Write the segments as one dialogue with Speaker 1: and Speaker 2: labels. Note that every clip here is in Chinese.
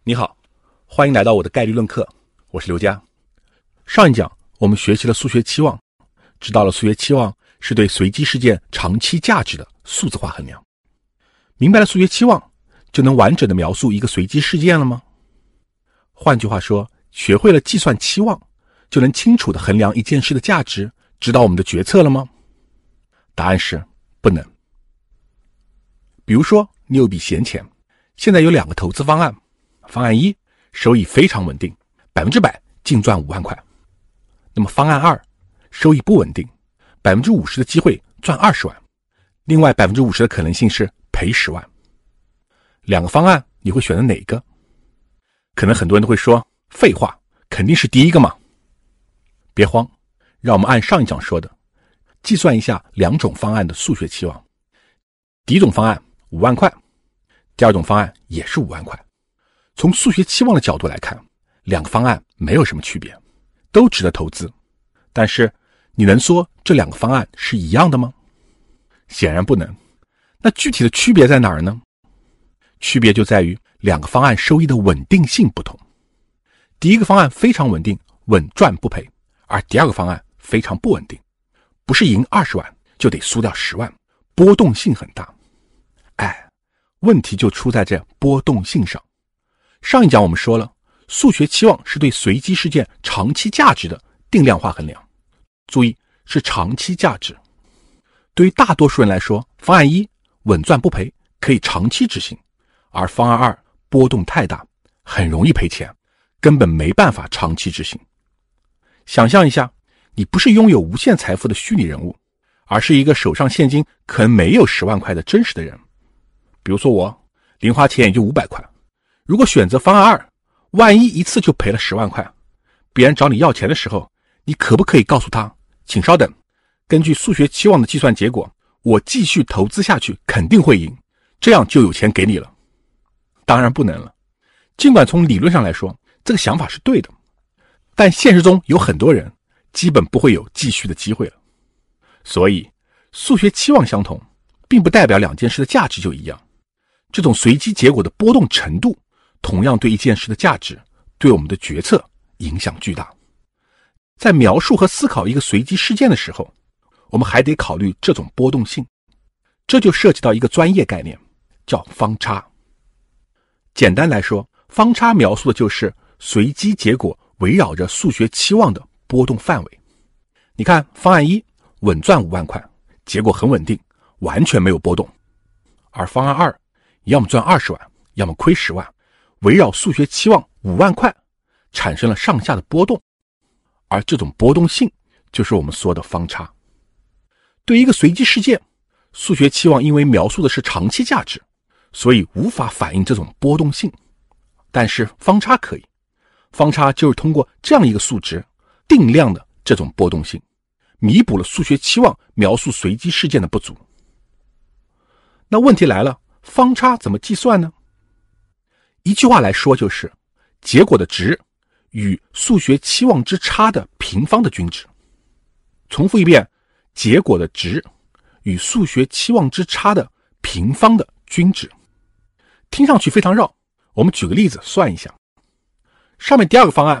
Speaker 1: 你好，欢迎来到我的概率论课，我是刘佳。上一讲我们学习了数学期望，知道了数学期望是对随机事件长期价值的数字化衡量。明白了数学期望，就能完整的描述一个随机事件了吗？换句话说，学会了计算期望，就能清楚的衡量一件事的价值，指导我们的决策了吗？答案是不能。比如说你有笔闲钱，现在有两个投资方案，方案一收益非常稳定，100%净赚5万块。那么方案二收益不稳定，50%的机会赚20万，另外50%的可能性是赔10万。两个方案你会选择哪个？可能很多人都会说，废话，肯定是第一个嘛。别慌，让我们按上一讲说的，计算一下两种方案的数学期望。第一种方案5万块，第二种方案也是5万块。从数学期望的角度来看，两个方案没有什么区别，都值得投资。但是你能说这两个方案是一样的吗？显然不能。那具体的区别在哪儿呢？区别就在于两个方案收益的稳定性不同。第一个方案非常稳定，稳赚不赔，而第二个方案非常不稳定，不是赢20万就得输掉10万，波动性很大。问题就出在这波动性上。上一讲我们说了，数学期望是对随机事件长期价值的定量化衡量。注意，是长期价值。对于大多数人来说，方案一稳赚不赔，可以长期执行，而方案二波动太大，很容易赔钱，根本没办法长期执行。想象一下，你不是拥有无限财富的虚拟人物，而是一个手上现金可能没有10万块的真实的人。比如说我零花钱也就500块，如果选择方案二，万一一次就赔了10万块，别人找你要钱的时候，你可不可以告诉他，请稍等，根据数学期望的计算结果，我继续投资下去肯定会赢，这样就有钱给你了？当然不能了。尽管从理论上来说，这个想法是对的，但现实中有很多人基本不会有继续的机会了。所以数学期望相同，并不代表两件事的价值就一样。这种随机结果的波动程度，同样对一件事的价值，对我们的决策影响巨大。在描述和思考一个随机事件的时候，我们还得考虑这种波动性。这就涉及到一个专业概念，叫方差。简单来说，方差描述的就是随机结果围绕着数学期望的波动范围。你看，方案一稳赚5万块，结果很稳定，完全没有波动。而方案二要么赚20万，要么亏10万，围绕数学期望5万块产生了上下的波动，而这种波动性就是我们说的方差。对于一个随机事件，数学期望因为描述的是长期价值，所以无法反映这种波动性，但是方差可以。方差就是通过这样一个数值定量的这种波动性，弥补了数学期望描述随机事件的不足。那问题来了，方差怎么计算呢？一句话来说，就是结果的值与数学期望之差的平方的均值。重复一遍，结果的值与数学期望之差的平方的均值。听上去非常绕，我们举个例子算一下。上面第二个方案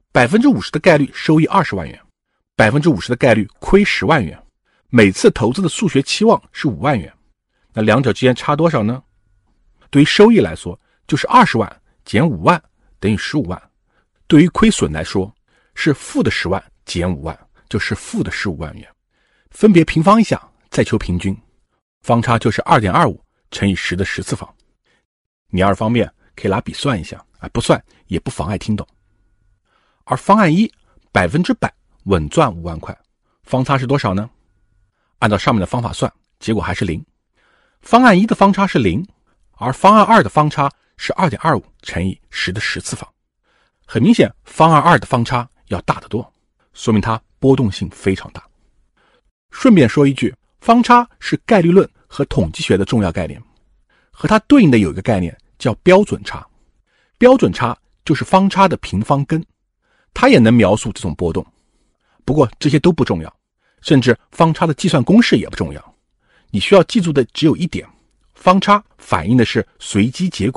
Speaker 1: 50% 的概率收益20万元， 50% 的概率亏10万元，每次投资的数学期望是5万元。那两者之间差多少呢？对于收益来说，就是20万减5万等于15万。对于亏损来说，是负的10万减5万，就是负的15万元。分别平方一下，再求平均，方差就是 2.25 乘以10的10次方。你要是方便可以拿笔算一下，不算也不妨碍听懂。而方案一100%稳赚5万块，方差是多少呢？按照上面的方法算，结果还是0。方案一的方差是0，而方案二的方差是 2.25 乘以10的10次方。很明显，方案二的方差要大得多，说明它波动性非常大。顺便说一句，方差是概率论和统计学的重要概念，和它对应的有一个概念叫标准差。标准差就是方差的平方根，它也能描述这种波动。不过这些都不重要，甚至方差的计算公式也不重要。你需要记住的只有一点，方差反映的是随机结果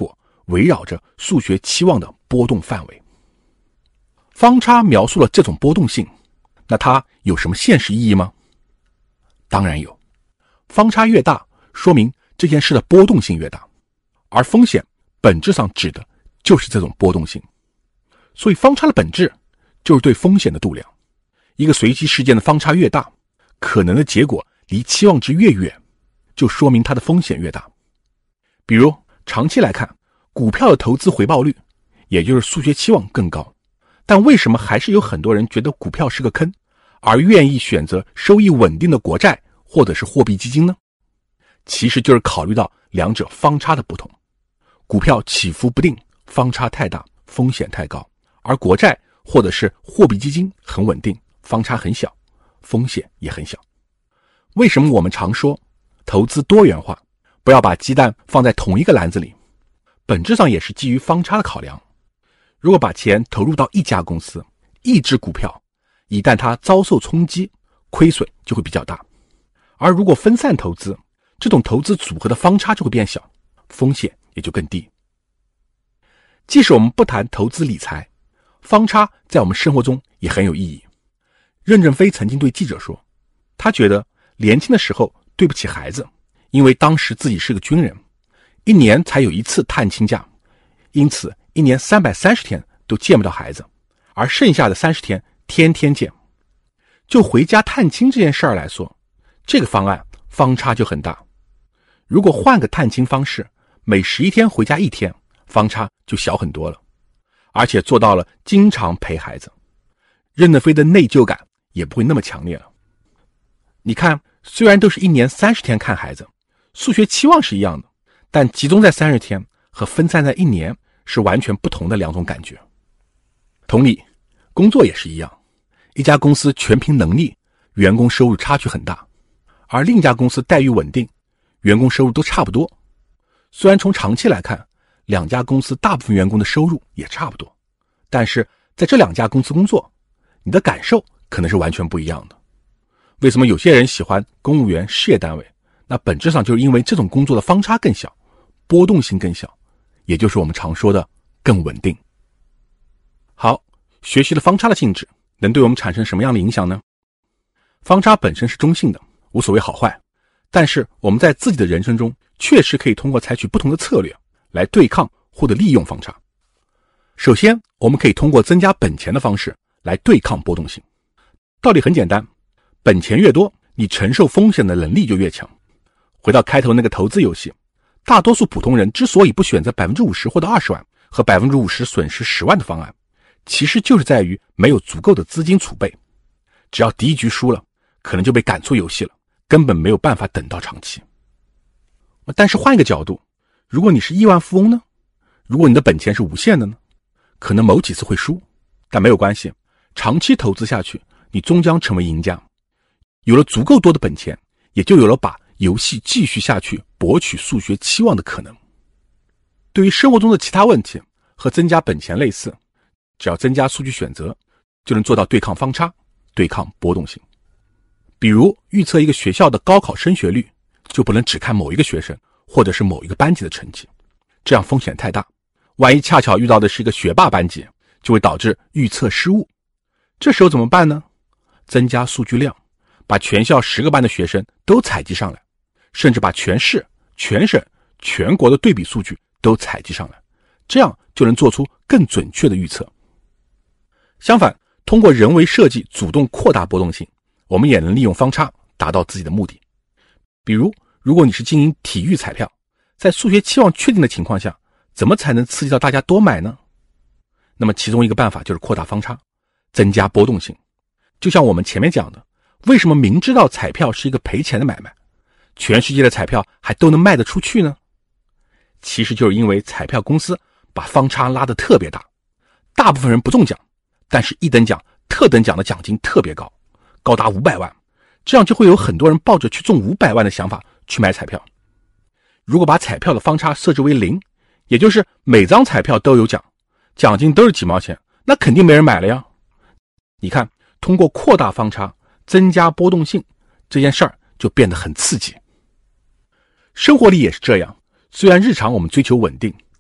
Speaker 1: 围绕着数学期望的波动范围。方差描述了这种波动性，那它有什么现实意义吗？当然有。方差越大，说明这件事的波动性越大，而风险本质上指的就是这种波动性。所以方差的本质就是对风险的度量。一个随机事件的方差越大，可能的结果离期望值越远，就说明它的风险越大。比如长期来看，股票的投资回报率，也就是数学期望更高，但为什么还是有很多人觉得股票是个坑，而愿意选择收益稳定的国债或者是货币基金呢？其实就是考虑到两者方差的不同。股票起伏不定，方差太大，风险太高，而国债或者是货币基金很稳定，方差很小，风险也很小。为什么我们常说投资多元化，不要把鸡蛋放在同一个篮子里？本质上也是基于方差的考量。如果把钱投入到一家公司，一只股票，一旦它遭受冲击，亏损就会比较大。而如果分散投资，这种投资组合的方差就会变小，风险也就更低。即使我们不谈投资理财，方差在我们生活中也很有意义。任正非曾经对记者说，他觉得年轻的时候对不起孩子，因为当时自己是个军人，一年才有一次探亲假，因此一年330天都见不到孩子，而剩下的30天天天见。就回家探亲这件事儿来说，这个方案方差就很大。如果换个探亲方式，每11天回家1天，方差就小很多了，而且做到了经常陪孩子，任正非的内疚感也不会那么强烈了。你看，虽然都是一年30天看孩子，数学期望是一样的，但集中在30天和分散在1年是完全不同的两种感觉。同理，工作也是一样，一家公司全凭能力，员工收入差距很大，而另一家公司待遇稳定，员工收入都差不多。虽然从长期来看，两家公司大部分员工的收入也差不多，但是在这两家公司工作，你的感受可能是完全不一样的。为什么有些人喜欢公务员事业单位？那本质上就是因为这种工作的方差更小，波动性更小，也就是我们常说的更稳定。好，学习了方差的性质，能对我们产生什么样的影响呢？方差本身是中性的，无所谓好坏，但是我们在自己的人生中确实可以通过采取不同的策略来对抗或者利用方差。首先，我们可以通过增加本钱的方式来对抗波动性。道理很简单，本钱越多，你承受风险的能力就越强。回到开头那个投资游戏，大多数普通人之所以不选择 50% 获得20万和 50% 损失10万的方案，其实就是在于没有足够的资金储备。只要第一局输了，可能就被赶出游戏了，根本没有办法等到长期。但是换一个角度，如果你是亿万富翁呢？如果你的本钱是无限的呢？可能某几次会输，但没有关系，长期投资下去，你终将成为赢家。有了足够多的本钱，也就有了把游戏继续下去博取数学期望的可能。对于生活中的其他问题，和增加本钱类似，只要增加数据选择，就能做到对抗方差，对抗波动性。比如预测一个学校的高考升学率，就不能只看某一个学生或者是某一个班级的成绩，这样风险太大。万一恰巧遇到的是一个学霸班级，就会导致预测失误。这时候怎么办呢？增加数据量，把全校10个班的学生都采集上来，甚至把全市、全省、全国的对比数据都采集上来，这样就能做出更准确的预测。相反，通过人为设计主动扩大波动性，我们也能利用方差达到自己的目的。比如，如果你是经营体育彩票，在数学期望确定的情况下，怎么才能刺激到大家多买呢？那么其中一个办法就是扩大方差，增加波动性。就像我们前面讲的，为什么明知道彩票是一个赔钱的买卖，全世界的彩票还都能卖得出去呢？其实就是因为彩票公司把方差拉得特别大，大部分人不中奖，但是一等奖、特等奖的奖金特别高，高达500万，这样就会有很多人抱着去中500万的想法去买彩票。如果把彩票的方差设置为0，也就是每张彩票都有奖，奖金都是几毛钱，那肯定没人买了呀。你看，通过扩大方差，增加波动性，这件事儿就变得很刺激。生活里也是这样，虽然日常我们追求稳定，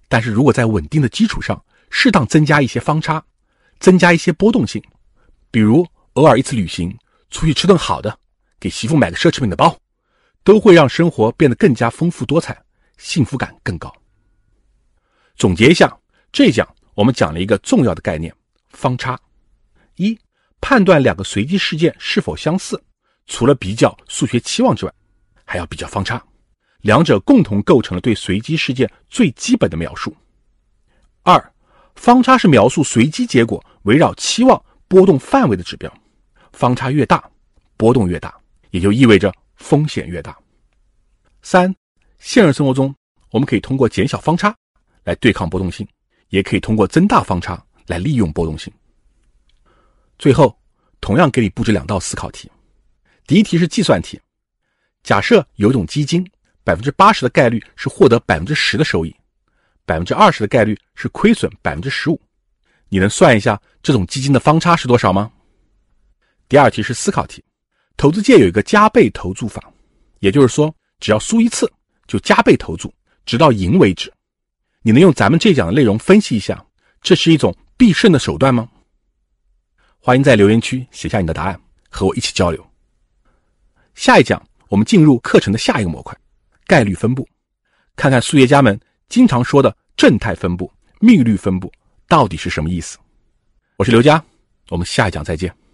Speaker 1: 但是如果在稳定的基础上适当增加一些方差，增加一些波动性，比如偶尔一次旅行，出去吃顿好的，给媳妇买个奢侈品的包，都会让生活变得更加丰富多彩，幸福感更高。总结一下，这一讲我们讲了一个重要的概念，方差。一、判断两个随机事件是否相似，除了比较数学期望之外，还要比较方差，两者共同构成了对随机事件最基本的描述。二、方差是描述随机结果围绕期望波动范围的指标，方差越大，波动越大，也就意味着风险越大。三、现实生活中，我们可以通过减小方差来对抗波动性，也可以通过增大方差来利用波动性。最后，同样给你布置2道思考题。第一题是计算题，假设有一种基金 80% 的概率是获得 10% 的收益， 20% 的概率是亏损 15%， 你能算一下这种基金的方差是多少吗？第二题是思考题，投资界有一个加倍投注法，也就是说只要输一次就加倍投注，直到赢为止。你能用咱们这一讲的内容分析一下，这是一种必胜的手段吗？欢迎在留言区写下你的答案，和我一起交流。下一讲我们进入课程的下一个模块，概率分布，看看数学家们经常说的正态分布、幂律分布到底是什么意思。我是刘佳，我们下一讲再见。